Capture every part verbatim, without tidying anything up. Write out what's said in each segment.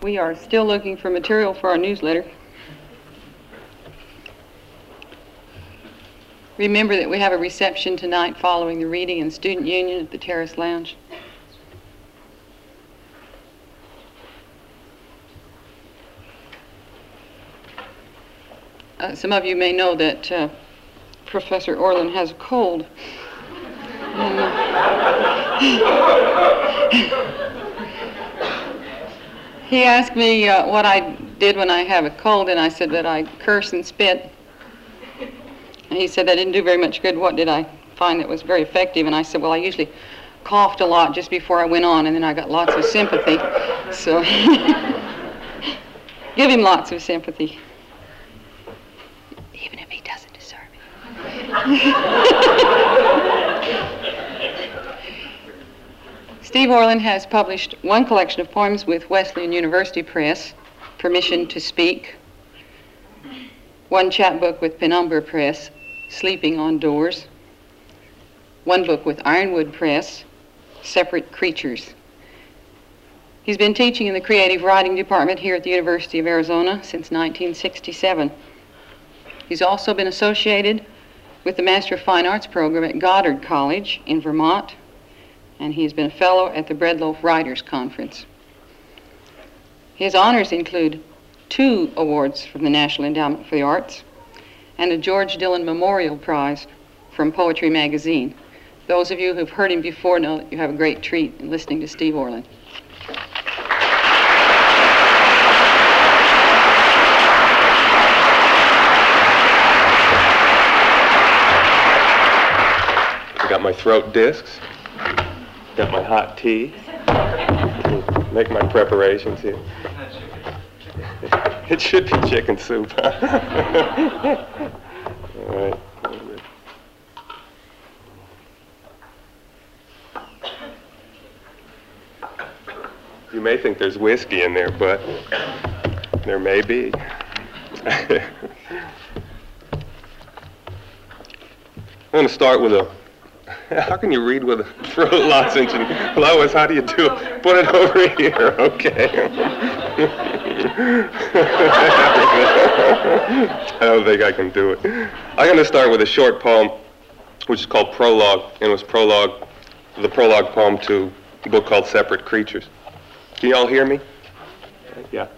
We are still looking for material for our newsletter. Remember that we have a reception tonight following the reading in Student Union at the Terrace Lounge. Uh, some of you may know that uh, Professor Orland has a cold. And, uh, he asked me uh, what I did when I have a cold, and I said that I curse and spit. And he said that didn't do very much good. What did I find that was very effective? And I said, well, I usually coughed a lot just before I went on, and then I got lots of sympathy. So give him lots of sympathy. Even if he doesn't deserve it. Steve Orland has published one collection of poems with Wesleyan University Press, Permission to Speak, one chapbook with Penumbra Press, Sleeping on Doors, one book with Ironwood Press, Separate Creatures. He's been teaching in the creative writing department here at the University of Arizona since nineteen sixty-seven. He's also been associated with the Master of Fine Arts program at Goddard College in Vermont, and he has been a fellow at the Breadloaf Writers Conference. His honors include two awards from the National Endowment for the Arts and a George Dillon Memorial Prize from Poetry Magazine. Those of you who've heard him before know that you have a great treat in listening to Steve Orland. I got my throat discs, got my hot tea, make my preparations here. It should be chicken soup. All right. You may think there's whiskey in there, but there may be. I'm going to start with a, how can you read with a throat lozenge? And Lois, how do you do it? Put it over here, okay. I don't think I can do it. I'm going to start with a short poem, which is called Prologue, and it was prologue, the prologue poem to a book called Separate Creatures. Can you all hear me? Yeah.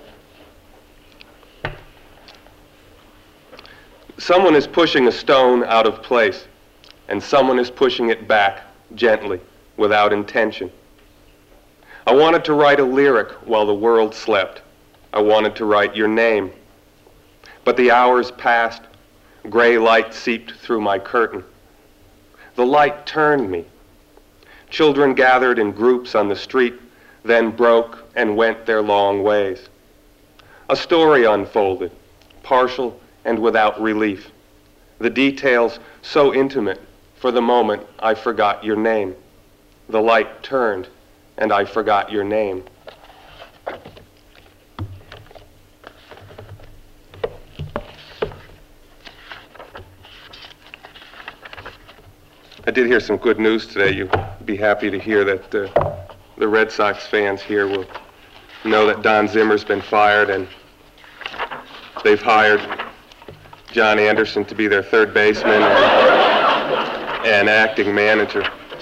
Someone is pushing a stone out of place, and someone is pushing it back gently, without intention. I wanted to write a lyric while the world slept. I wanted to write your name. But the hours passed. Gray light seeped through my curtain. The light turned me. Children gathered in groups on the street, then broke and went their long ways. A story unfolded, partial and without relief. The details so intimate, for the moment I forgot your name. The light turned, and I forgot your name. I did hear some good news today. You'll be happy to hear that uh, the Red Sox fans here will know that Don Zimmer's been fired, and they've hired John Anderson to be their third baseman and, and acting manager.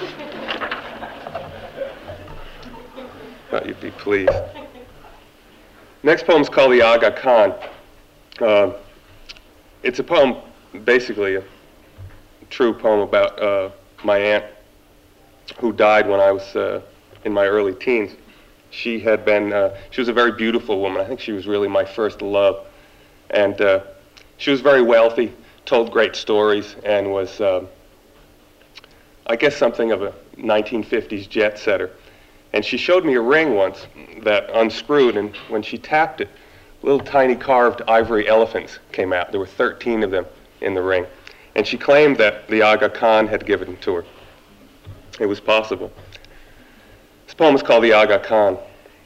Thought you'd be pleased. Next poem's called The Aga Khan. Uh, it's a poem, basically a true poem about uh, my aunt who died when I was uh, in my early teens. She had been, uh, she was a very beautiful woman. I think she was really my first love. And uh, she was very wealthy, told great stories, and was, uh, I guess, something of a nineteen fifties jet setter. And she showed me a ring once that unscrewed, and when she tapped it, little tiny carved ivory elephants came out. There were thirteen of them in the ring. And she claimed that the Aga Khan had given them to her. It was possible. This poem is called The Aga Khan.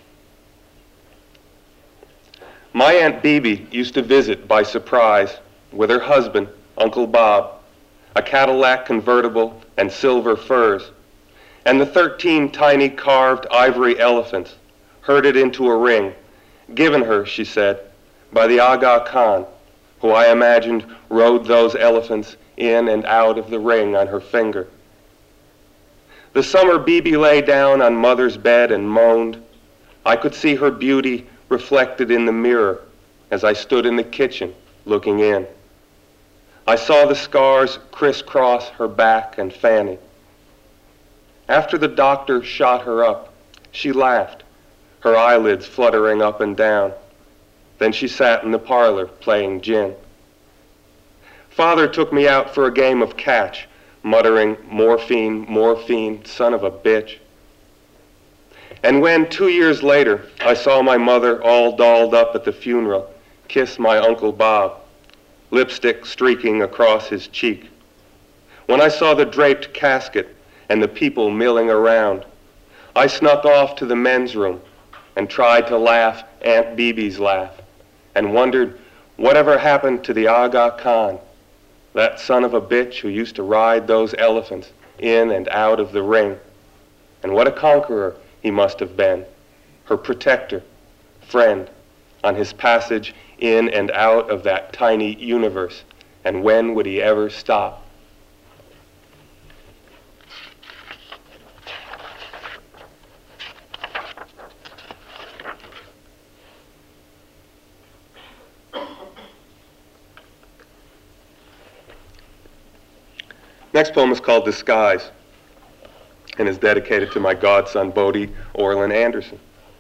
My Aunt Bibi used to visit by surprise with her husband, Uncle Bob, a Cadillac convertible and silver furs, and the thirteen tiny carved ivory elephants herded into a ring, Given her, she said, by the Aga Khan, who I imagined rode those elephants in and out of the ring on her finger. The summer Bibi lay down on Mother's bed and moaned. I could see her beauty reflected in the mirror as I stood in the kitchen looking in. I saw the scars crisscross her back and fanny. After the doctor shot her up, she laughed, her eyelids fluttering up and down. Then she sat in the parlor playing gin. Father took me out for a game of catch, muttering, "Morphine, morphine, son of a bitch." And when, two years later, I saw my mother all dolled up at the funeral, kiss my Uncle Bob, lipstick streaking across his cheek. When I saw the draped casket and the people milling around, I snuck off to the men's room and tried to laugh Aunt Bibi's laugh, and wondered whatever happened to the Aga Khan, that son of a bitch who used to ride those elephants in and out of the ring. And what a conqueror he must have been, her protector, friend, on his passage in and out of that tiny universe. And when would he ever stop? Next poem is called Disguise and is dedicated to my godson, Bodie Orlin Anderson.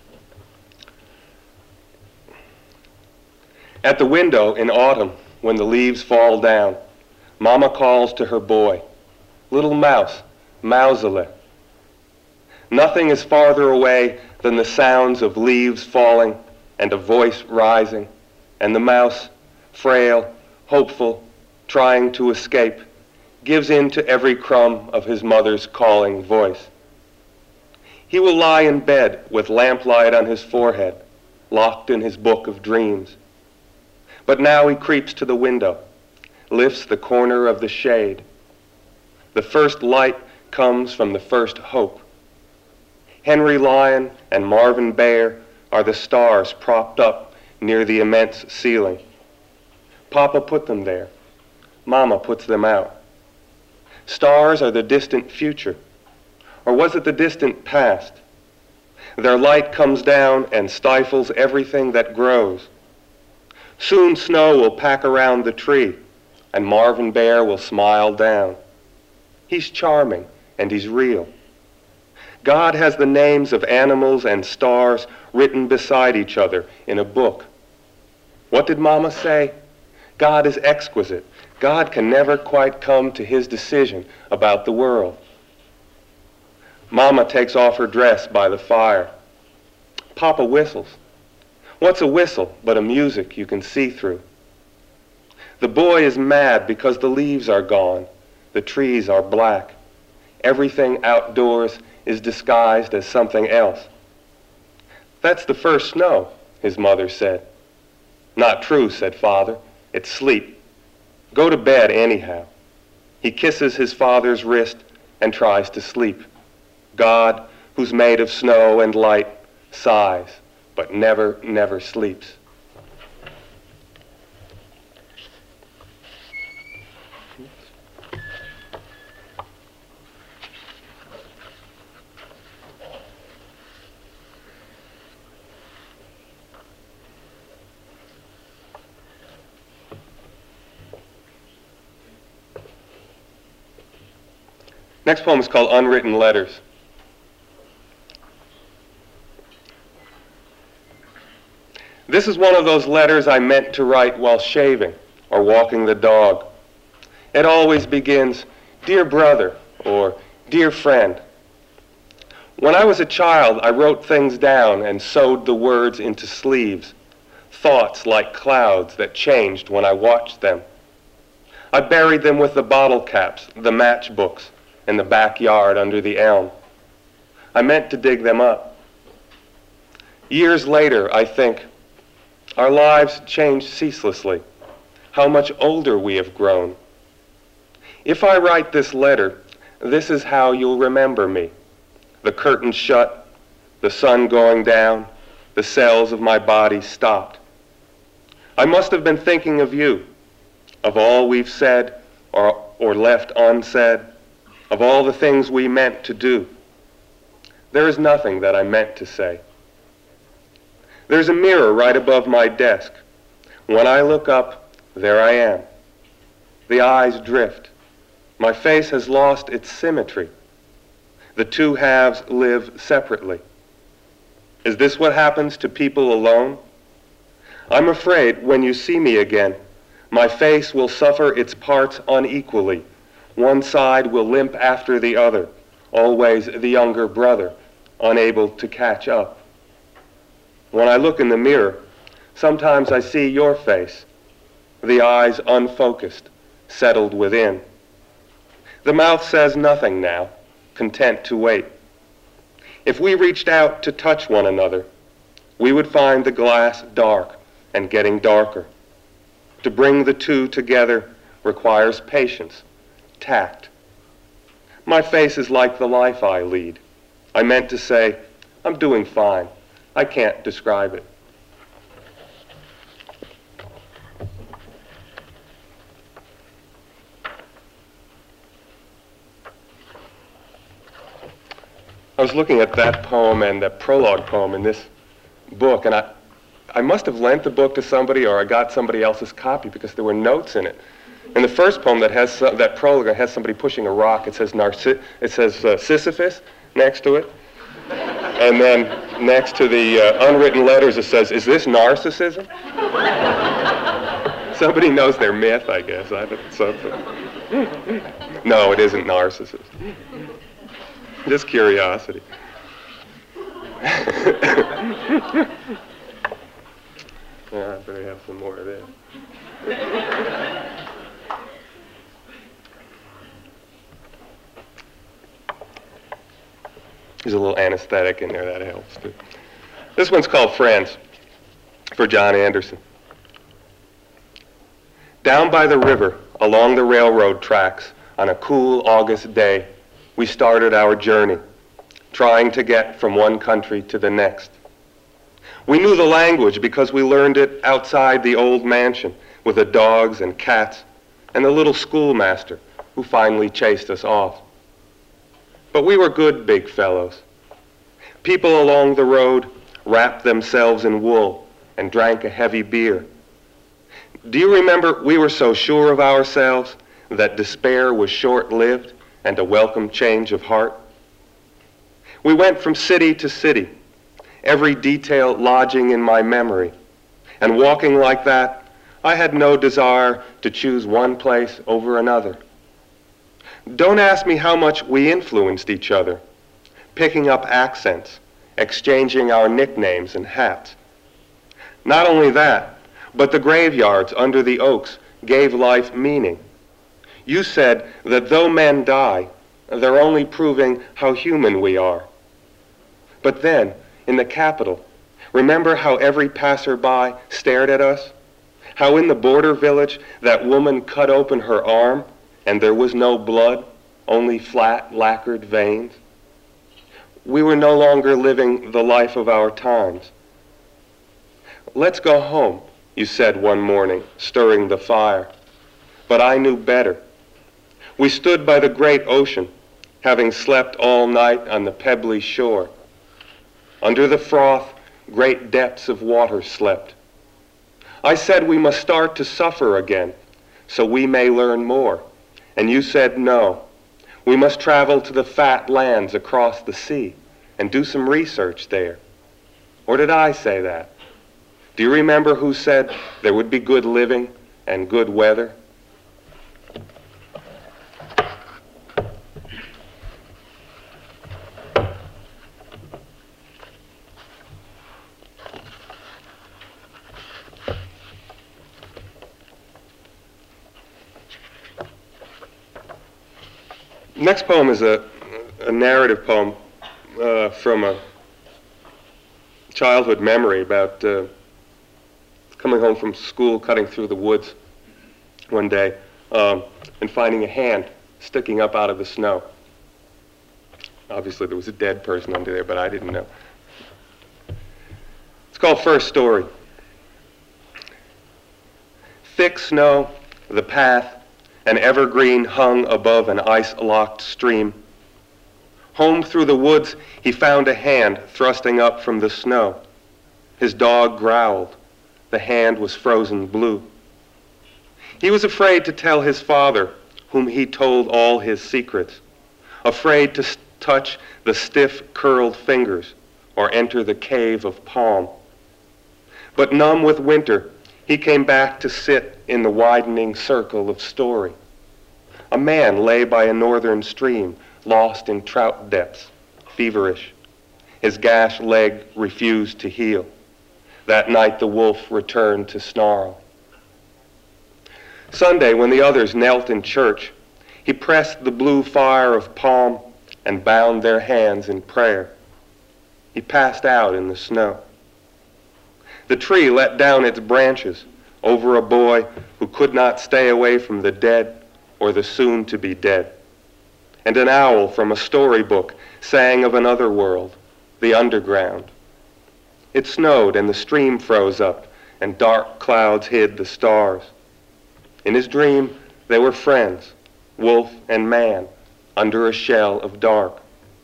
At the window in autumn, when the leaves fall down, Mama calls to her boy, "Little mouse, mousele." Nothing is farther away than the sounds of leaves falling and a voice rising, and the mouse, frail, hopeful, trying to escape, gives in to every crumb of his mother's calling voice. He will lie in bed with lamplight on his forehead, locked in his book of dreams. But now he creeps to the window, lifts the corner of the shade. The first light comes from the first hope. Henry Lyon and Marvin Bayer are the stars propped up near the immense ceiling. Papa put them there. Mama puts them out. Stars are the distant future, or was it the distant past? Their light comes down and stifles everything that grows. Soon snow will pack around the tree, and Marvin Bayer will smile down. He's charming, and he's real. God has the names of animals and stars written beside each other in a book. What did Mama say? God is exquisite. God can never quite come to his decision about the world. Mama takes off her dress by the fire. Papa whistles. What's a whistle but a music you can see through? The boy is mad because the leaves are gone. The trees are black. Everything outdoors is disguised as something else. That's the first snow, his mother said. Not true, said Father. It's sleep. Go to bed anyhow. He kisses his father's wrist and tries to sleep. God, who's made of snow and light, sighs, but never, never sleeps. Next poem is called Unwritten Letters. This is one of those letters I meant to write while shaving or walking the dog. It always begins, "Dear brother," or "Dear friend." When I was a child, I wrote things down and sewed the words into sleeves, thoughts like clouds that changed when I watched them. I buried them with the bottle caps, the matchbooks, in the backyard under the elm. I meant to dig them up. Years later, I think, our lives change ceaselessly. How much older we have grown. If I write this letter, this is how you'll remember me. The curtains shut, the sun going down, the cells of my body stopped. I must have been thinking of you, of all we've said or, or left unsaid, of all the things we meant to do. There is nothing that I meant to say. There's a mirror right above my desk. When I look up, there I am. The eyes drift. My face has lost its symmetry. The two halves live separately. Is this what happens to people alone? I'm afraid when you see me again, my face will suffer its parts unequally. One side will limp after the other, always the younger brother, unable to catch up. When I look in the mirror, sometimes I see your face, the eyes unfocused, settled within. The mouth says nothing now, content to wait. If we reached out to touch one another, we would find the glass dark and getting darker. To bring the two together requires patience, tact. My face is like the life I lead. I meant to say, I'm doing fine. I can't describe it. I was looking at that poem and that prologue poem in this book, and I, I must have lent the book to somebody or I got somebody else's copy because there were notes in it. In the first poem that has uh, that prologue, it has somebody pushing a rock. It says Narci- it says uh, Sisyphus next to it, and then next to the uh, unwritten letters it says, "Is this narcissism?" Somebody knows their myth, I guess. I don't, something. No, it isn't narcissism. Just curiosity. Yeah, I better have some more of this. There's a little anesthetic in there, that helps too. This one's called Friends, for John Anderson. Down by the river, along the railroad tracks, on a cool August day, we started our journey, trying to get from one country to the next. We knew the language because we learned it outside the old mansion with the dogs and cats and the little schoolmaster who finally chased us off. But we were good big fellows. People along the road wrapped themselves in wool and drank a heavy beer. Do you remember we were so sure of ourselves that despair was short-lived and a welcome change of heart? We went from city to city, every detail lodging in my memory. And walking like that, I had no desire to choose one place over another. Don't ask me how much we influenced each other, picking up accents, exchanging our nicknames and hats. Not only that, but the graveyards under the oaks gave life meaning. You said that though men die, they're only proving how human we are. But then, in the Capitol, remember how every passerby stared at us? How in the border village that woman cut open her arm and there was no blood, only flat, lacquered veins? We were no longer living the life of our times. Let's go home, you said one morning, stirring the fire. But I knew better. We stood by the great ocean, having slept all night on the pebbly shore. Under the froth, great depths of water slept. I said we must start to suffer again, so we may learn more. And you said no. We must travel to the fat lands across the sea and do some research there. Or did I say that? Do you remember who said there would be good living and good weather? Next poem is a, a narrative poem uh, from a childhood memory about uh, coming home from school, cutting through the woods one day, um, and finding a hand sticking up out of the snow. Obviously there was a dead person under there, but I didn't know. called First Story. Thick snow, the path, an evergreen hung above an ice-locked stream. Home through the woods, he found a hand thrusting up from the snow. His dog growled. The hand was frozen blue. He was afraid to tell his father, whom he told all his secrets, afraid to touch the stiff, curled fingers or enter the cave of palm. But numb with winter, he came back to sit in the widening circle of story. A man lay by a northern stream, lost in trout depths, feverish. His gashed leg refused to heal. That night the wolf returned to snarl. Sunday, when the others knelt in church, he pressed the blue fire of palm and bound their hands in prayer. He passed out in the snow. The tree let down its branches over a boy who could not stay away from the dead or the soon-to-be dead. And an owl from a storybook sang of another world, the underground. It snowed and the stream froze up and dark clouds hid the stars. In his dream, they were friends, wolf and man, under a shell of dark.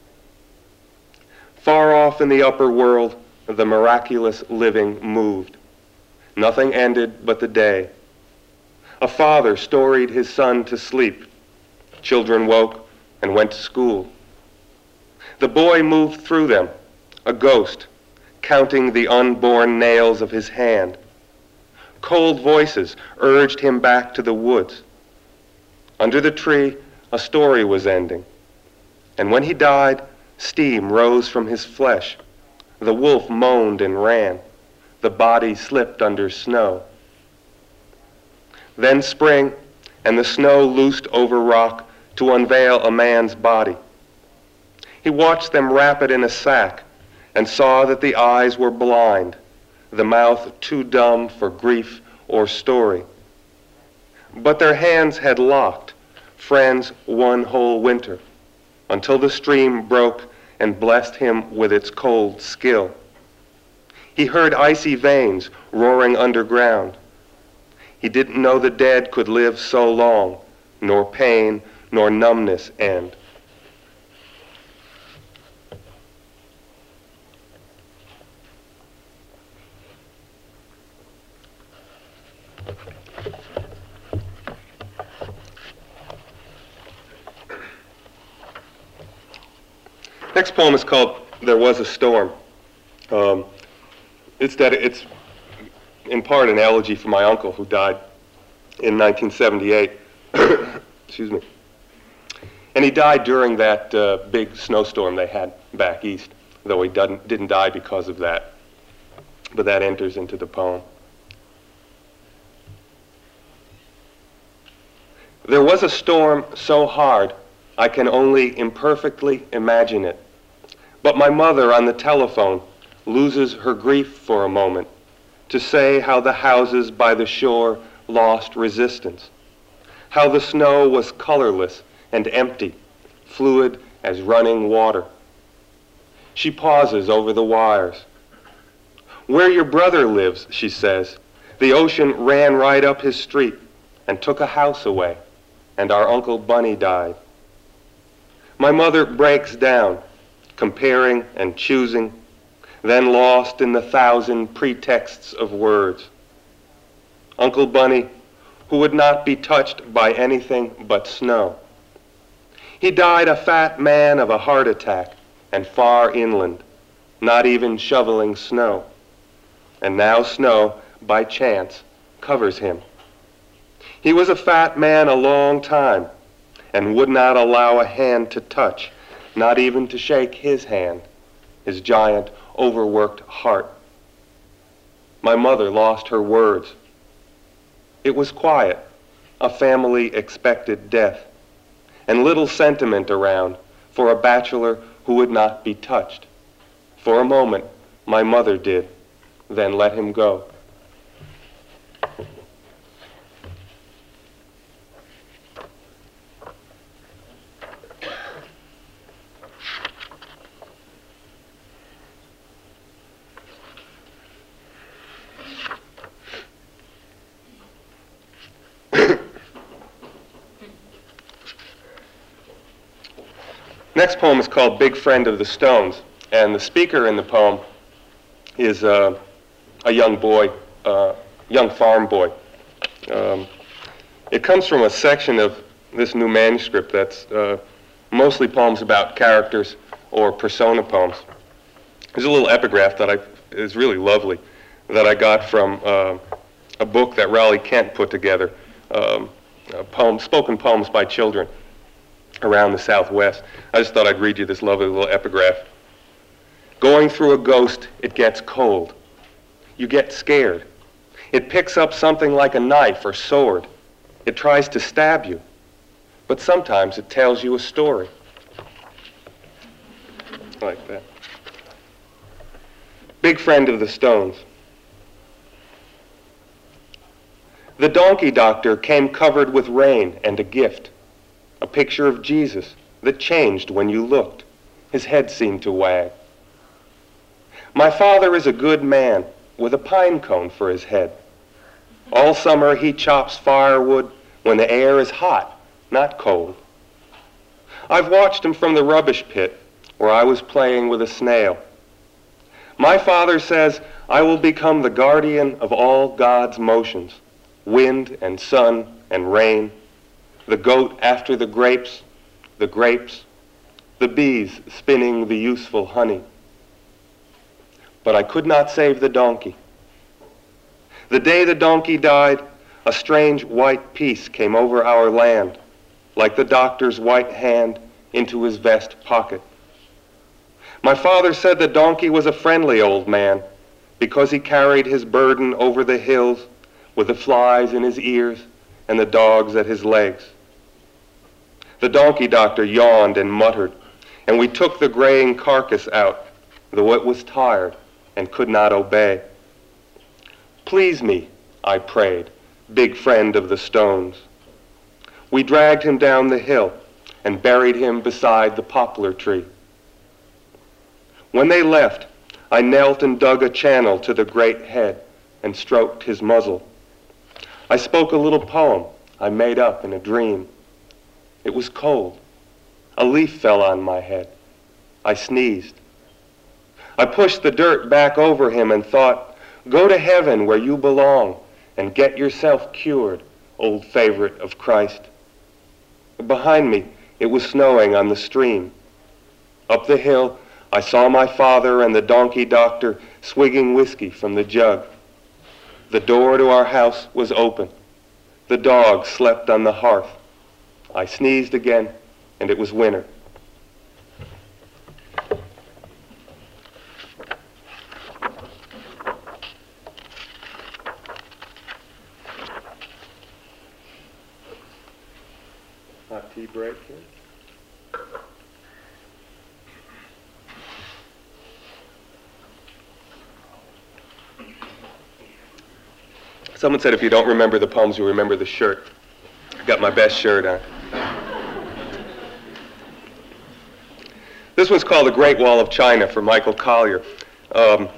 Far off in the upper world, the miraculous living moved. Nothing ended but the day. A father storied his son to sleep. Children woke and went to school. The boy moved through them, a ghost, counting the unborn nails of his hand. Cold voices urged him back to the woods. Under the tree, a story was ending. And when he died, steam rose from his flesh. The wolf moaned and ran. The body slipped under snow. Then spring, and the snow loosed over rock to unveil a man's body. He watched them wrap it in a sack and saw that the eyes were blind, the mouth too dumb for grief or story. But their hands had locked, friends one whole winter, until the stream broke and blessed him with its cold skill. He heard icy veins roaring underground. He didn't know the dead could live so long, nor pain nor numbness end. Next poem is called There Was a Storm. Um, it's, that it's in part an elegy for my uncle who died in nineteen seventy-eight. Excuse me. And he died during that uh, big snowstorm they had back east, though he didn't, didn't die because of that. But that enters into the poem. There was a storm so hard I can only imperfectly imagine it. But my mother on the telephone loses her grief for a moment to say how the houses by the shore lost resistance, how the snow was colorless and empty, fluid as running water. She pauses over the wires. Where your brother lives, she says, the ocean ran right up his street and took a house away, and our Uncle Bunny died. My mother breaks down, comparing and choosing, then lost in the thousand pretexts of words. Uncle Bunny, who would not be touched by anything but snow. He died a fat man of a heart attack and far inland, not even shoveling snow. And now snow, by chance, covers him. He was a fat man a long time and would not allow a hand to touch, not even to shake his hand, his giant, overworked heart. My mother lost her words. It was quiet, a family-expected death, and little sentiment around for a bachelor who would not be touched. For a moment, my mother did, then let him go. Next poem is called Big Friend of the Stones, and the speaker in the poem is uh, a young boy, uh, young farm boy. Um, it comes from a section of this new manuscript that's uh, mostly poems about characters or persona poems. There's a little epigraph that I, is really lovely that I got from uh, a book that Raleigh Kent put together, um, uh, poems, spoken poems by children around the Southwest. I just thought I'd read you this lovely little epigraph. Going through a ghost, it gets cold. You get scared. It picks up something like a knife or sword. It tries to stab you, but sometimes it tells you a story. Like that. Big Friend of the Stones. The donkey doctor came covered with rain and a gift. A picture of Jesus that changed when you looked. His head seemed to wag. My father is a good man with a pine cone for his head. All summer he chops firewood when the air is hot, not cold. I've watched him from the rubbish pit where I was playing with a snail. My father says I will become the guardian of all God's motions, wind and sun and rain, the goat after the grapes, the grapes, the bees spinning the useful honey. But I could not save the donkey. The day the donkey died, a strange white peace came over our land, like the doctor's white hand into his vest pocket. My father said the donkey was a friendly old man because he carried his burden over the hills with the flies in his ears and the dogs at his legs. The donkey doctor yawned and muttered, and we took the graying carcass out, though it was tired and could not obey. Please me, I prayed, big friend of the stones. We dragged him down the hill and buried him beside the poplar tree. When they left, I knelt and dug a channel to the great head and stroked his muzzle. I spoke a little poem I made up in a dream. It was cold. A leaf fell on my head. I sneezed. I pushed the dirt back over him and thought, go to heaven where you belong and get yourself cured, old favorite of Christ. Behind me, it was snowing on the stream. Up the hill, I saw my father and the donkey doctor swigging whiskey from the jug. The door to our house was open. The dog slept on the hearth. I sneezed again, and it was winter. Hot tea break here. Someone said if you don't remember the poems, you remember the shirt. I got my best shirt on. This one's called The Great Wall of China for Michael Collier. Um,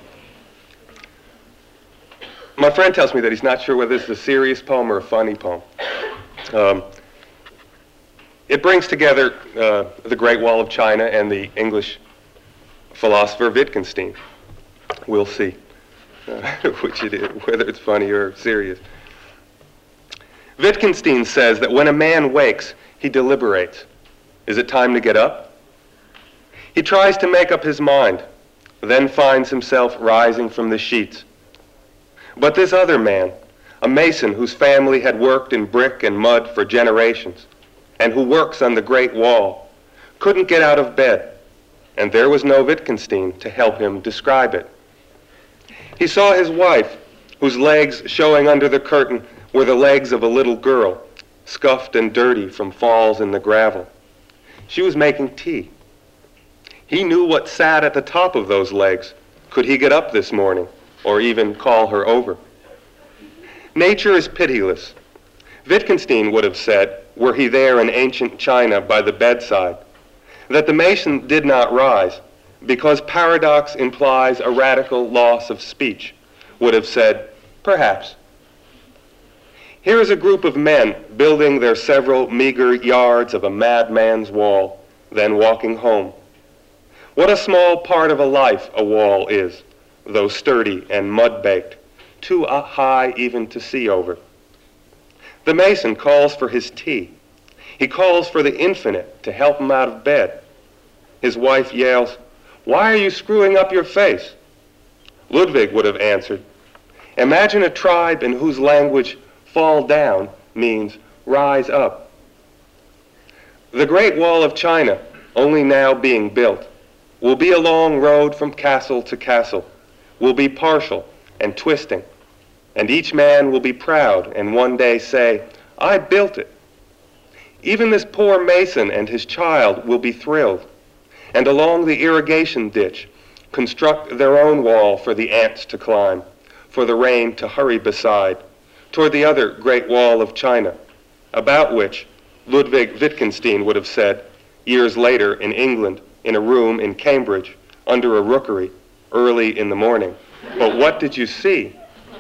my friend tells me that he's not sure whether this is a serious poem or a funny poem. Um, it brings together uh, the Great Wall of China and the English philosopher Wittgenstein. We'll see uh, which it is, whether it's funny or serious. Wittgenstein says that when a man wakes, he deliberates. Is it time to get up? He tries to make up his mind, then finds himself rising from the sheets. But this other man, a mason whose family had worked in brick and mud for generations, and who works on the Great Wall, couldn't get out of bed, and there was no Wittgenstein to help him describe it. He saw his wife, whose legs showing under the curtain were the legs of a little girl, scuffed and dirty from falls in the gravel. She was making tea. He knew what sat at the top of those legs. Could he get up this morning, or even call her over? Nature is pitiless. Wittgenstein would have said, were he there in ancient China by the bedside, that the mason did not rise because paradox implies a radical loss of speech, would have said, perhaps. Here is a group of men building their several meager yards of a madman's wall, then walking home. What a small part of a life a wall is, though sturdy and mud-baked, too high even to see over. The mason calls for his tea. He calls for the infinite to help him out of bed. His wife yells, "Why are you screwing up your face?" Ludwig would have answered, "Imagine a tribe in whose language fall down means rise up." The Great Wall of China, only now being built, will be a long road from castle to castle, will be partial and twisting, and each man will be proud and one day say, "I built it." Even this poor mason and his child will be thrilled, and along the irrigation ditch construct their own wall for the ants to climb, for the rain to hurry beside, toward the other Great Wall of China, about which Ludwig Wittgenstein would have said, years later in England, in a room in Cambridge, under a rookery, early in the morning, "But what did you see?"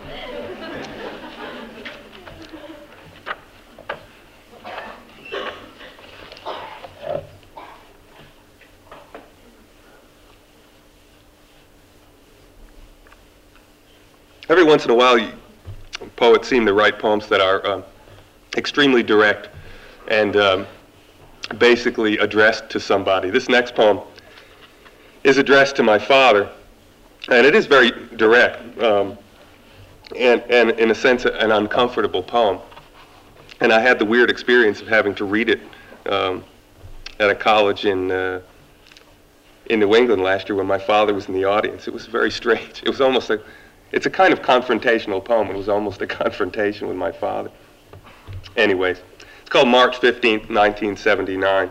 Every once in a while, you, poets seem to write poems that are um, extremely direct and um, basically addressed to somebody. This next poem is addressed to my father, and it is very direct, um, and, and in a sense, an uncomfortable poem. And I had the weird experience of having to read it um, at a college in, uh, in New England last year when my father was in the audience. It was very strange. It was almost a It's a kind of confrontational poem. It was almost a confrontation with my father. Anyways, it's called March fifteenth, nineteen seventy-nine.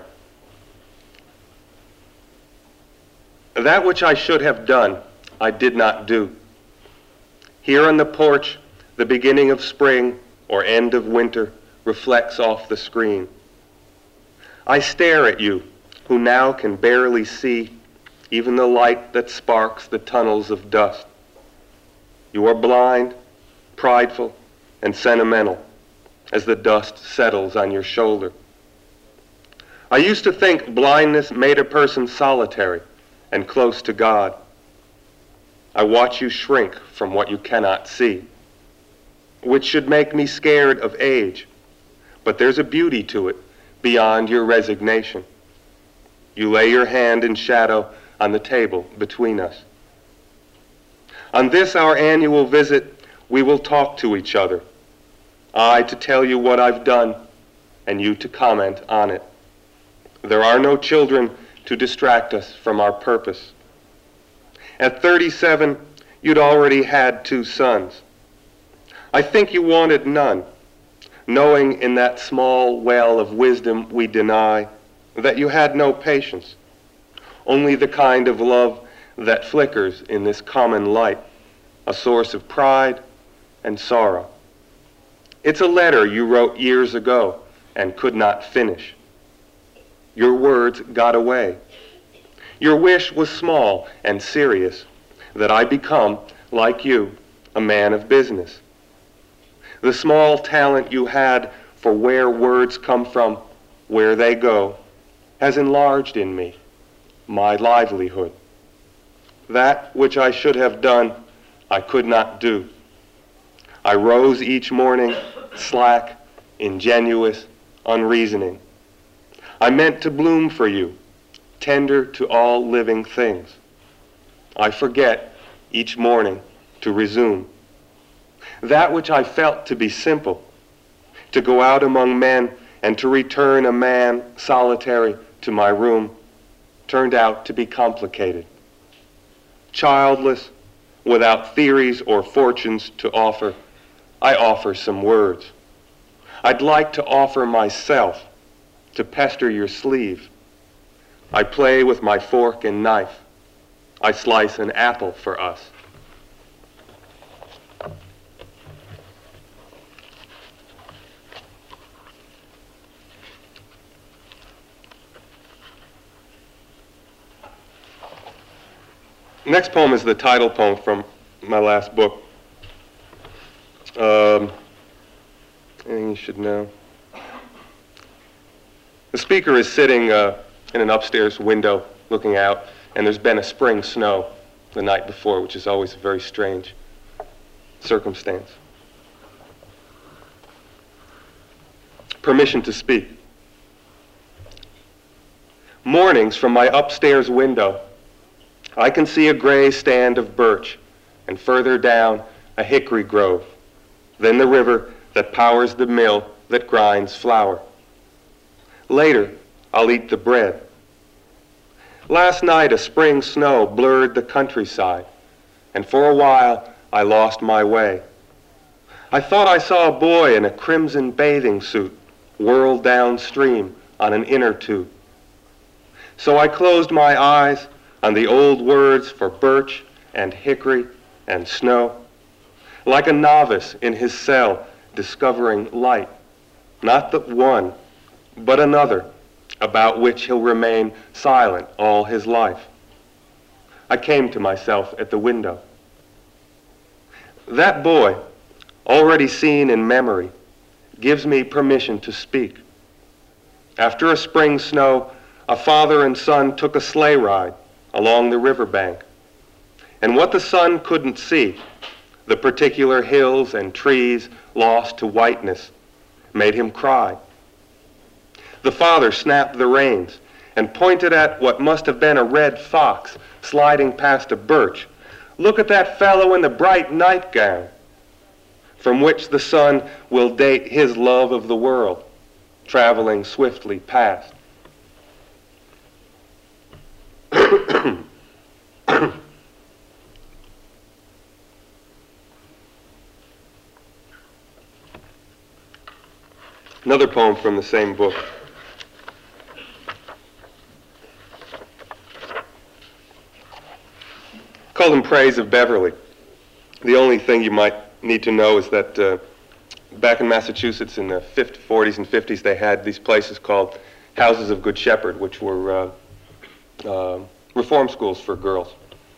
That which I should have done, I did not do. Here on the porch, the beginning of spring or end of winter reflects off the screen. I stare at you, who now can barely see even the light that sparks the tunnels of dust. You are blind, prideful, and sentimental as the dust settles on your shoulder. I used to think blindness made a person solitary and close to God. I watch you shrink from what you cannot see, which should make me scared of age, but there's a beauty to it beyond your resignation. You lay your hand in shadow on the table between us. On this, our annual visit, we will talk to each other. I to tell you what I've done, and you to comment on it. There are no children to distract us from our purpose. At thirty-seven, you'd already had two sons. I think you wanted none, knowing in that small well of wisdom we deny that you had no patience, only the kind of love that flickers in this common light, a source of pride and sorrow. It's a letter you wrote years ago and could not finish. Your words got away. Your wish was small and serious, that I become, like you, a man of business. The small talent you had for where words come from, where they go, has enlarged in me, my livelihood. That which I should have done, I could not do. I rose each morning, slack, ingenuous, unreasoning. I meant to bloom for you, tender to all living things. I forget each morning to resume. That which I felt to be simple, to go out among men and to return a man solitary to my room, turned out to be complicated. Childless, without theories or fortunes to offer, I offer some words. I'd like to offer myself to pester your sleeve. I play with my fork and knife. I slice an apple for us. Next poem is the title poem from my last book. Um, anything you should know. The speaker is sitting uh, in an upstairs window looking out, and there's been a spring snow the night before, which is always a very strange circumstance. Permission to speak. Mornings from my upstairs window, I can see a gray stand of birch, and further down, a hickory grove, then the river that powers the mill that grinds flour. Later, I'll eat the bread. Last night, a spring snow blurred the countryside, and for a while, I lost my way. I thought I saw a boy in a crimson bathing suit whirl downstream on an inner tube. So I closed my eyes on the old words for birch and hickory and snow, like a novice in his cell discovering light, not the one, but another, about which he'll remain silent all his life. I came to myself at the window. That boy, already seen in memory, gives me permission to speak. After a spring snow, a father and son took a sleigh ride along the riverbank. And what the son couldn't see, the particular hills and trees lost to whiteness, made him cry. The father snapped the reins and pointed at what must have been a red fox sliding past a birch. Look at that fellow in the bright nightgown, from which the son will date his love of the world, traveling swiftly past. Another poem from the same book. Called In Praise of Beverly. The only thing you might need to know is that uh, back in Massachusetts in the forties and fifties, they had these places called Houses of Good Shepherd, which were uh, uh, reform schools for girls.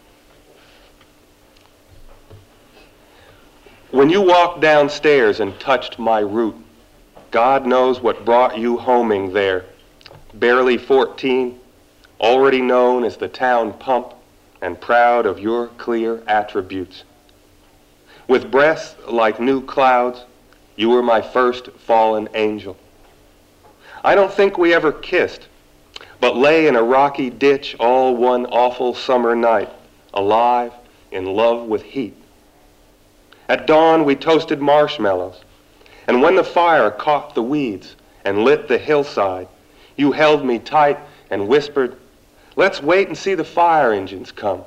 When you walked downstairs and touched my root, God knows what brought you homing there. Barely fourteen, already known as the town pump, and proud of your clear attributes. With breasts like new clouds, you were my first fallen angel. I don't think we ever kissed, but lay in a rocky ditch all one awful summer night, alive, in love with heat. At dawn, we toasted marshmallows, and when the fire caught the weeds and lit the hillside, you held me tight and whispered, "Let's wait and see the fire engines come."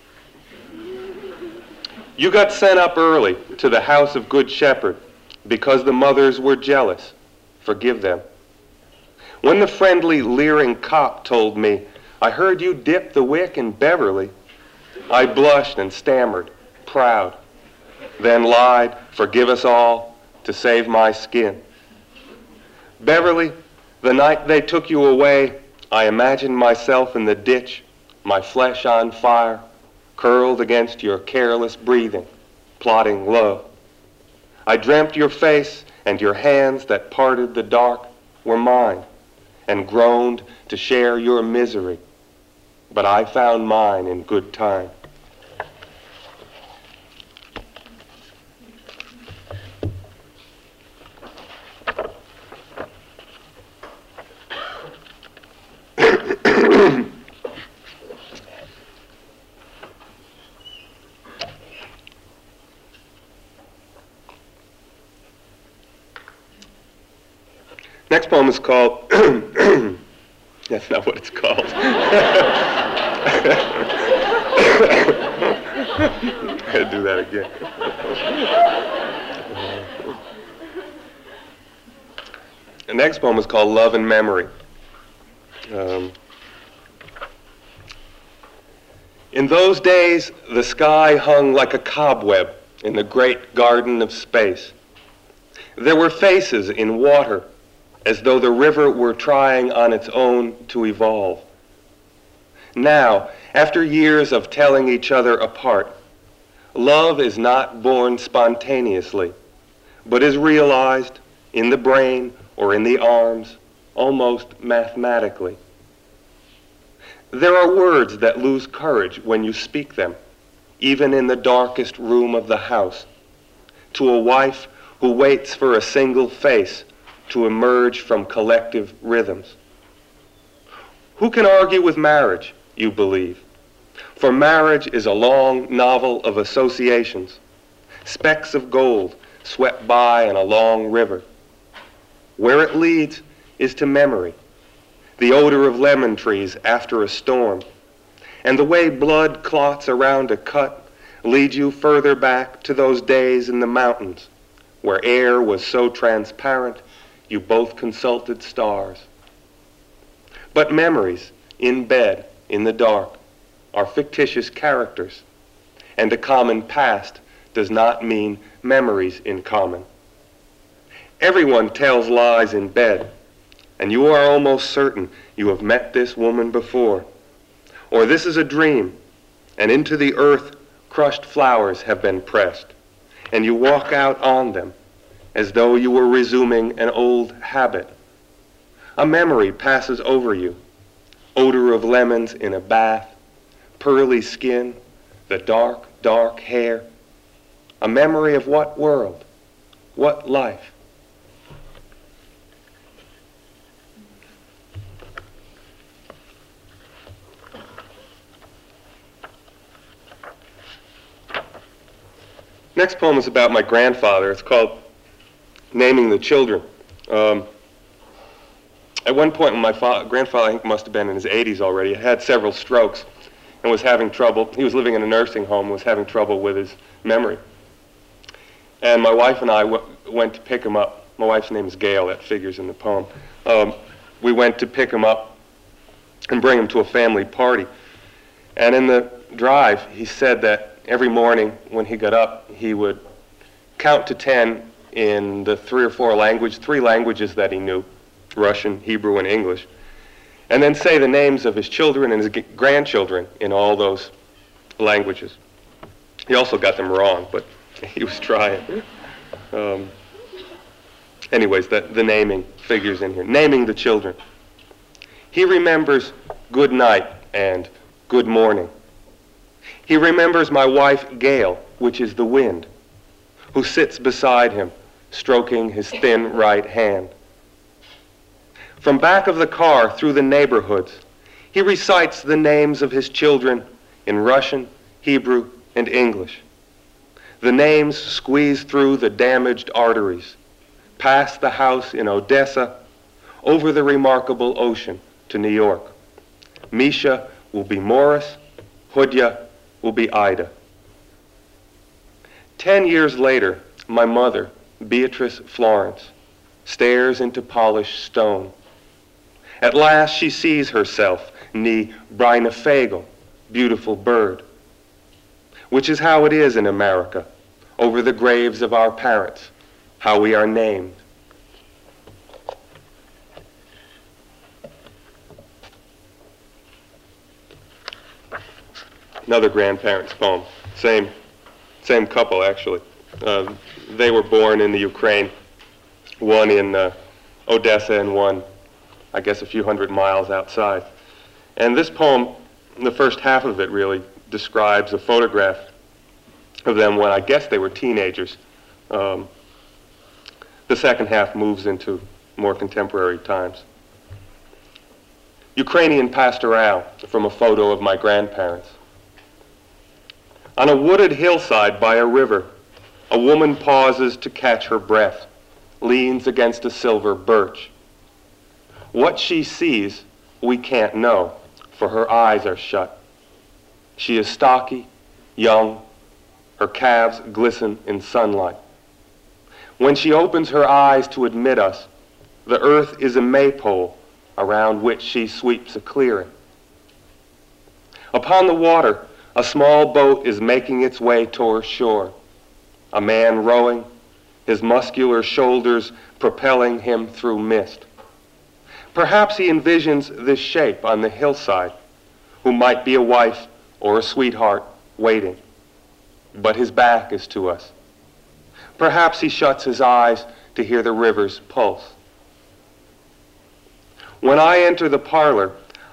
You got sent up early to the House of Good Shepherd because the mothers were jealous. Forgive them. When the friendly, leering cop told me, "I heard you dip the wick in Beverly," I blushed and stammered, proud, then lied, "Forgive us all," to save my skin. Beverly, the night they took you away, I imagined myself in the ditch, my flesh on fire, curled against your careless breathing, plotting love. I dreamt your face and your hands that parted the dark were mine, and groaned to share your misery, but I found mine in good time. Next poem is called, that's not what it's called. I had to do that again. The next poem is called Love and Memory. Um, in those days, the sky hung like a cobweb in the great garden of space. There were faces in water, as though the river were trying on its own to evolve. Now, after years of telling each other apart, love is not born spontaneously, but is realized in the brain or in the arms, almost mathematically. There are words that lose courage when you speak them, even in the darkest room of the house, to a wife who waits for a single face to emerge from collective rhythms. Who can argue with marriage, you believe? For marriage is a long novel of associations, specks of gold swept by in a long river. Where it leads is to memory, the odor of lemon trees after a storm, and the way blood clots around a cut leads you further back to those days in the mountains where air was so transparent you both consulted stars. But memories, in bed, in the dark, are fictitious characters, and a common past does not mean memories in common. Everyone tells lies in bed, and you are almost certain you have met this woman before. Or this is a dream, and into the earth crushed flowers have been pressed, and you walk out on them as though you were resuming an old habit. A memory passes over you, odor of lemons in a bath, pearly skin, the dark, dark hair. A memory of what world? What life? Next poem is about my grandfather. It's called Naming the Children. Um, at one point, when my fa- grandfather, I think, must have been in his eighties already, had several strokes and was having trouble. He was living in a nursing home, was having trouble with his memory. And my wife and I w- went to pick him up. My wife's name is Gail, that figures in the poem. Um, we went to pick him up and bring him to a family party. And in the drive, he said that every morning when he got up, he would count to ten in the three or four language, three languages that he knew, Russian, Hebrew, and English, and then say the names of his children and his g- grandchildren in all those languages. He also got them wrong, but he was trying. Um, anyways, the, the naming figures in here. Naming the children. He remembers good night and good morning. He remembers my wife, Gail, which is the wind, who sits beside him, stroking his thin right hand. From back of the car through the neighborhoods, he recites the names of his children in Russian, Hebrew, and English. The names squeeze through the damaged arteries, past the house in Odessa, over the remarkable ocean to New York. Misha will be Morris, Hudya will be Ida. Ten years later, my mother, Beatrice Florence, stares into polished stone. At last she sees herself, nee Breinefagel, beautiful bird, which is how it is in America, over the graves of our parents, how we are named. Another grandparents' poem, same, same couple actually. Uh, they were born in the Ukraine, one in uh, Odessa and one, I guess, a few hundred miles outside. And this poem, the first half of it really describes a photograph of them when I guess they were teenagers. Um, the second half moves into more contemporary times. Ukrainian pastoral from a photo of my grandparents. On a wooded hillside by a river, a woman pauses to catch her breath, leans against a silver birch. What she sees, we can't know, for her eyes are shut. She is stocky, young, her calves glisten in sunlight. When she opens her eyes to admit us, the earth is a maypole around which she sweeps a clearing. Upon the water, a small boat is making its way toward shore. A man rowing, his muscular shoulders propelling him through mist. Perhaps he envisions this shape on the hillside, who might be a wife or a sweetheart waiting, but his back is to us. Perhaps he shuts his eyes to hear the river's pulse. When I enter the parlor,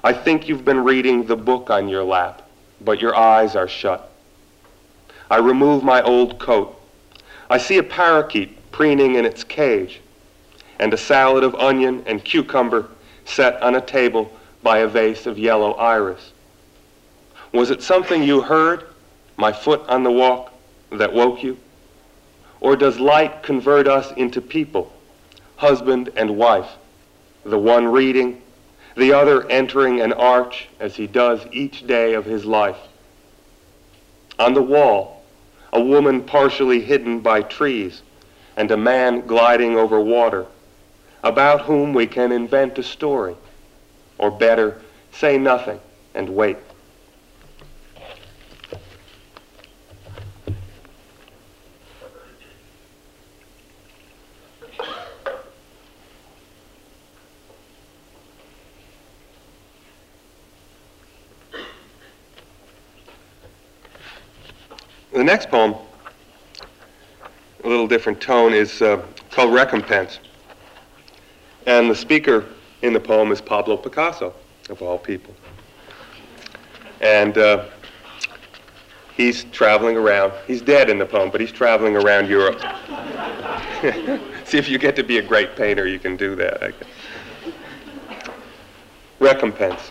I think you've been reading the book on your lap, but your eyes are shut. I remove my old coat. I see a parakeet preening in its cage, and a salad of onion and cucumber set on a table by a vase of yellow iris. Was it something you heard, my foot on the walk, that woke you? Or does light convert us into people, husband and wife, the one reading, the other entering an arch as he does each day of his life? On the wall, a woman partially hidden by trees, and a man gliding over water, about whom we can invent a story, or better, say nothing and wait. The next poem, a little different tone, is uh, called Recompense. And the speaker in the poem is Pablo Picasso, of all people. And uh, he's traveling around. He's dead in the poem, but he's traveling around Europe. See, if you get to be a great painter, you can do that, I guess. Recompense.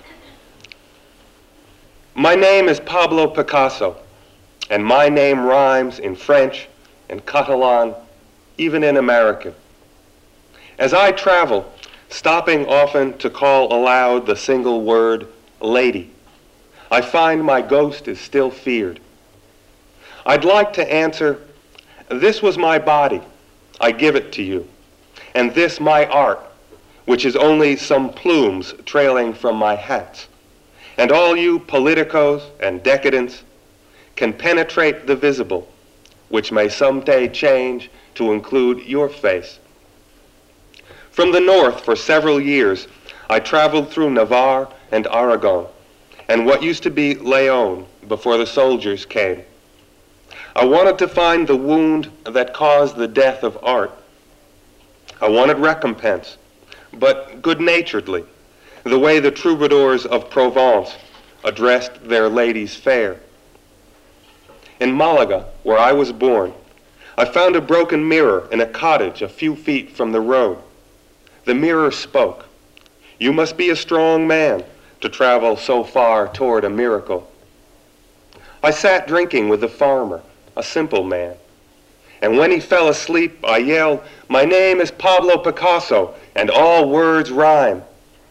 My name is Pablo Picasso, and my name rhymes in French and Catalan, even in American. As I travel, stopping often to call aloud the single word, lady, I find my ghost is still feared. I'd like to answer, this was my body, I give it to you, and this my art, which is only some plumes trailing from my hats. And all you politicos and decadents can penetrate the visible, which may someday change to include your face. From the north for several years, I traveled through Navarre and Aragon, and what used to be Leon before the soldiers came. I wanted to find the wound that caused the death of art. I wanted recompense, but good-naturedly, the way the troubadours of Provence addressed their ladies fair. In Malaga, where I was born, I found a broken mirror in a cottage a few feet from the road. The mirror spoke. You must be a strong man to travel so far toward a miracle. I sat drinking with the farmer, a simple man. And when he fell asleep, I yelled, my name is Pablo Picasso, and all words rhyme.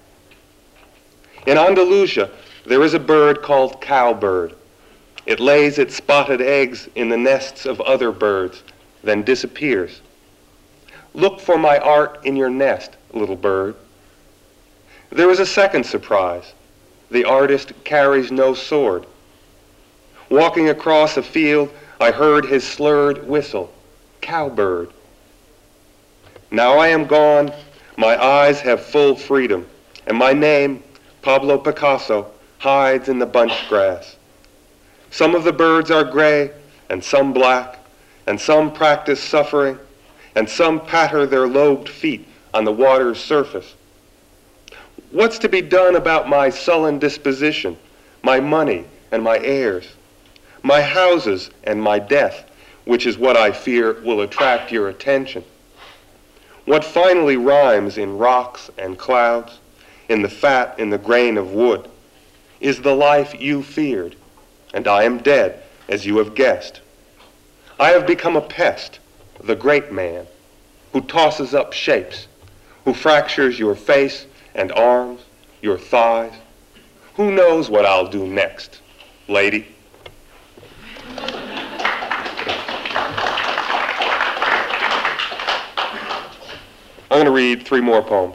In Andalusia, there is a bird called cowbird. It lays its spotted eggs in the nests of other birds, then disappears. Look for my art in your nest, little bird. There is a second surprise. The artist carries no sword. Walking across a field, I heard his slurred whistle, cowbird. Now I am gone, my eyes have full freedom, and my name, Pablo Picasso, hides in the bunch grass. Some of the birds are gray, and some black, and some practice suffering, and some patter their lobed feet on the water's surface. What's to be done about my sullen disposition, my money and my heirs, my houses and my death, which is what I fear will attract your attention? What finally rhymes in rocks and clouds, in the fat in the grain of wood, is the life you feared, and I am dead, as you have guessed. I have become a pest, the great man, who tosses up shapes, who fractures your face and arms, your thighs. Who knows what I'll do next, lady? I'm going to read three more poems.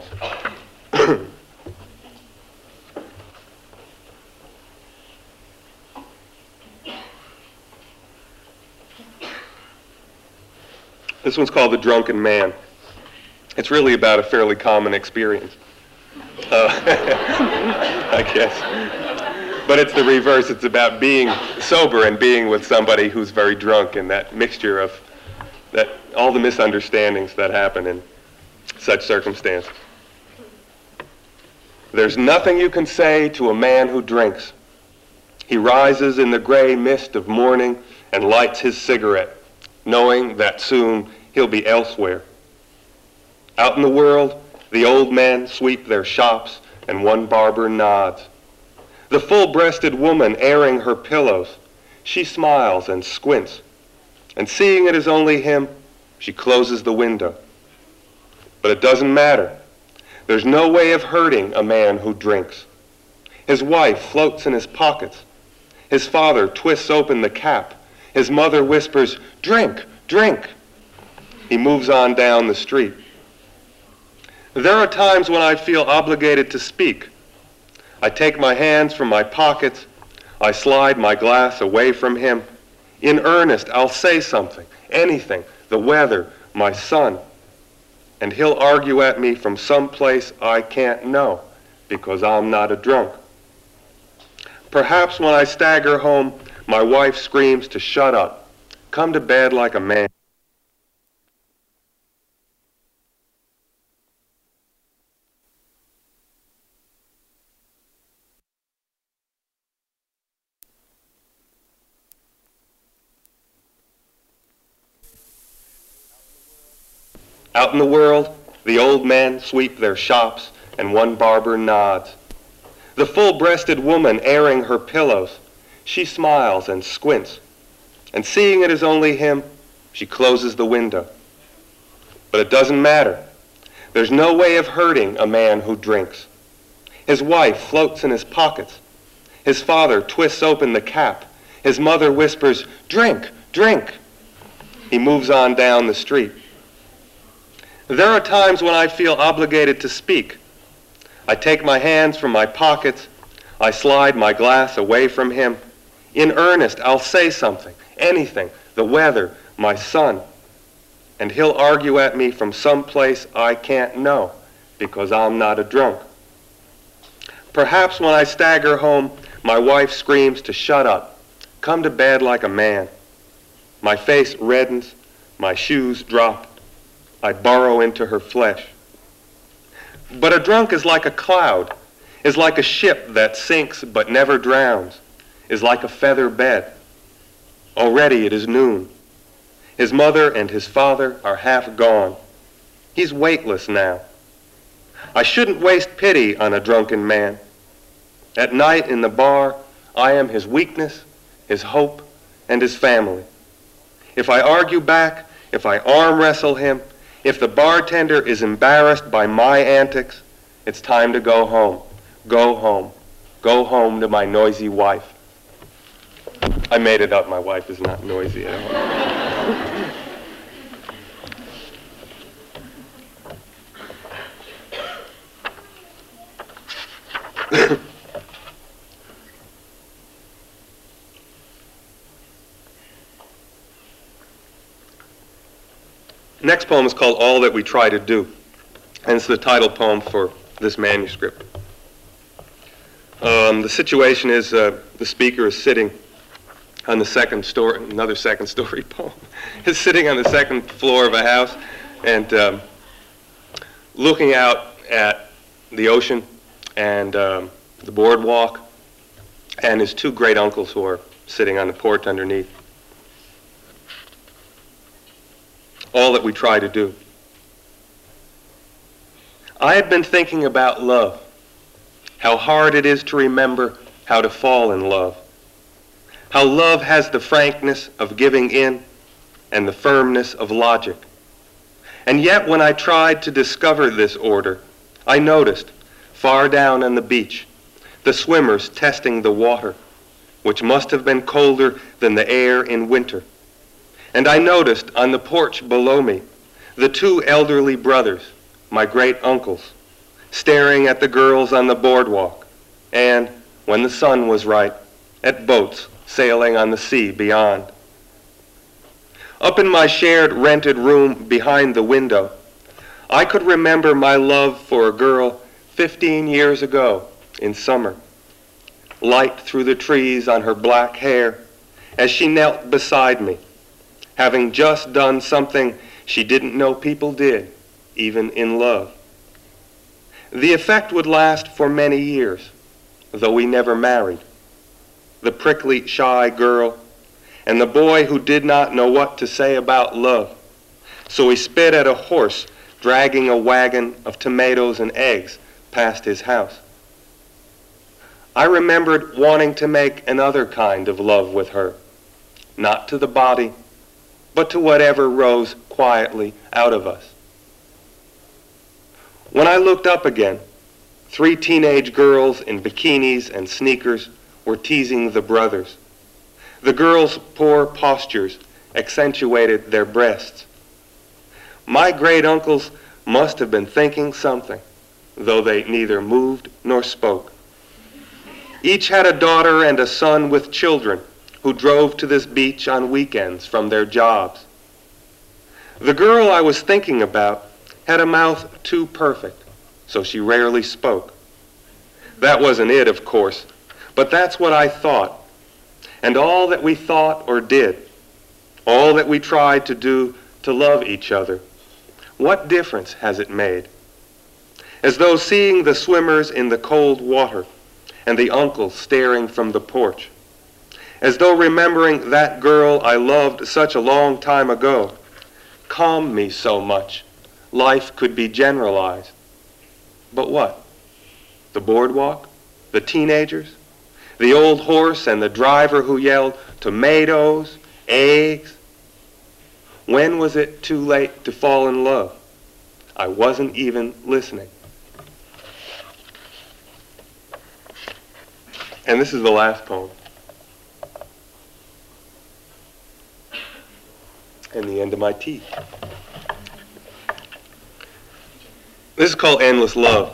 This one's called The Drunken Man. It's really about a fairly common experience, uh, I guess. But it's the reverse. It's about being sober and being with somebody who's very drunk, and that mixture of that, all the misunderstandings that happen in such circumstances. There's nothing you can say to a man who drinks. He rises in the gray mist of morning and lights his cigarette, knowing that soon he'll be elsewhere. Out in the world, the old men sweep their shops and one barber nods. The full-breasted woman airing her pillows, she smiles and squints, and seeing it is only him, she closes the window. But it doesn't matter. There's no way of hurting a man who drinks. His wife floats in his pockets. His father twists open the cap. His mother whispers, "Drink, drink." He moves on down the street. There are times when I feel obligated to speak. I take my hands from my pockets. I slide my glass away from him. In earnest, I'll say something, anything, the weather, my son. And he'll argue at me from some place I can't know because I'm not a drunk. Perhaps when I stagger home, my wife screams to shut up, come to bed like a man. Out in the world, the old men sweep their shops and one barber nods. The full-breasted woman airing her pillows, she smiles and squints, and seeing it is only him, she closes the window. But it doesn't matter. There's no way of hurting a man who drinks. His wife floats in his pockets. His father twists open the cap. His mother whispers, "Drink, drink." He moves on down the street. There are times when I feel obligated to speak. I take my hands from my pockets. I slide my glass away from him. In earnest, I'll say something, anything, the weather, my son. And he'll argue at me from some place I can't know because I'm not a drunk. Perhaps when I stagger home, my wife screams to shut up, come to bed like a man. My face reddens, my shoes drop. I burrow into her flesh. But a drunk is like a cloud, is like a ship that sinks but never drowns, is like a feather bed. Already it is noon. His mother and his father are half gone. He's weightless now. I shouldn't waste pity on a drunken man. At night in the bar, I am his weakness, his hope, and his family. If I argue back, if I arm wrestle him, if the bartender is embarrassed by my antics, it's time to go home. Go home. Go home to my noisy wife. I made it up. My wife is not noisy at all. Next poem is called All That We Try to Do, and it's the title poem for this manuscript. Um, the situation is uh, the speaker is sitting on the second story, another second story poem, is sitting on the second floor of a house and um, looking out at the ocean and um, the boardwalk and his two great uncles who are sitting on the porch underneath. All that we try to do. I had been thinking about love, how hard it is to remember how to fall in love, how love has the frankness of giving in and the firmness of logic. And yet when I tried to discover this order, I noticed, far down on the beach, the swimmers testing the water, which must have been colder than the air in winter. And I noticed on the porch below me the two elderly brothers, my great uncles, staring at the girls on the boardwalk, and, when the sun was right, at boats sailing on the sea beyond. Up in my shared rented room behind the window, I could remember my love for a girl fifteen years ago in summer, light through the trees on her black hair as she knelt beside me, having just done something she didn't know people did, even in love. The effect would last for many years, though we never married. The prickly, shy girl, and the boy who did not know what to say about love. So he spit at a horse dragging a wagon of tomatoes and eggs past his house. I remembered wanting to make another kind of love with her, not to the body, but to whatever rose quietly out of us. When I looked up again, three teenage girls in bikinis and sneakers were teasing the brothers. The girls' poor postures accentuated their breasts. My great uncles must have been thinking something, though they neither moved nor spoke. Each had a daughter and a son with children who drove to this beach on weekends from their jobs. The girl I was thinking about had a mouth too perfect, so she rarely spoke. That wasn't it, of course, but that's what I thought. And all that we thought or did, all that we tried to do to love each other, what difference has it made? As though seeing the swimmers in the cold water and the uncle staring from the porch, as though remembering that girl I loved such a long time ago calmed me so much, life could be generalized. But what? The boardwalk? The teenagers? The old horse and the driver who yelled, tomatoes, eggs? When was it too late to fall in love? I wasn't even listening. And this is the last poem. And the end of my teeth. This is called Endless Love.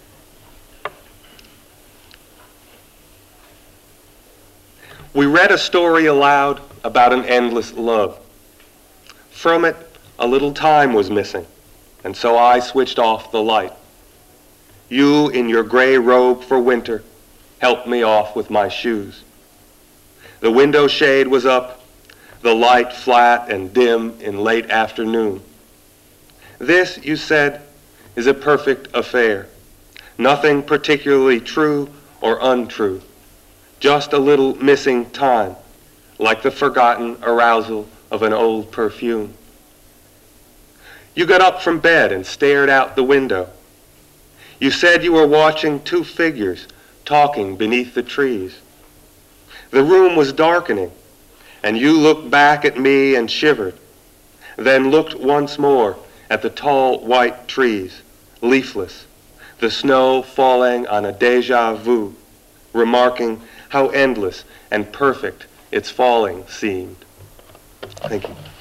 We read a story aloud about an endless love. From it, a little time was missing, and so I switched off the light. You, in your gray robe for winter, helped me off with my shoes. The window shade was up, the light flat and dim in late afternoon. This, you said, is a perfect affair. Nothing particularly true or untrue. Just a little missing time, like the forgotten arousal of an old perfume. You got up from bed and stared out the window. You said you were watching two figures talking beneath the trees. The room was darkening, and you looked back at me and shivered, then looked once more at the tall white trees, leafless, the snow falling on a déjà vu, remarking how endless and perfect its falling seemed. Thank you.